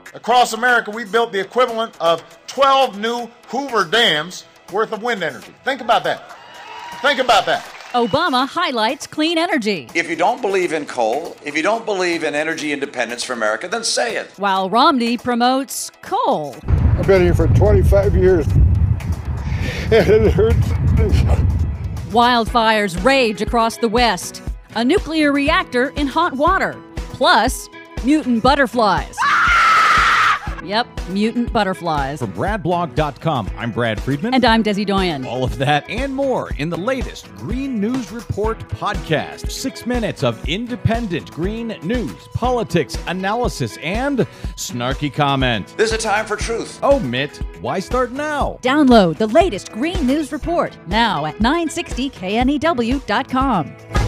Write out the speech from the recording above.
Across America, we built the equivalent of 12 new Hoover dams worth of wind energy. Think about that. Think about that. Obama highlights clean energy. If you don't believe in coal, if you don't believe in energy independence for America, then say it. While Romney promotes coal. I've been here for 25 years, and it hurts. Wildfires rage across the West. A nuclear reactor in hot water. Plus, mutant butterflies. Yep, mutant butterflies. From BradBlog.com, I'm Brad Friedman. And I'm Desi Doyen. All of that and more in the latest Green News Report podcast. 6 minutes of independent green news, politics, analysis, and snarky comment. There's a time for truth. Oh, Mitt, why start now? Download the latest Green News Report now at 960knew.com.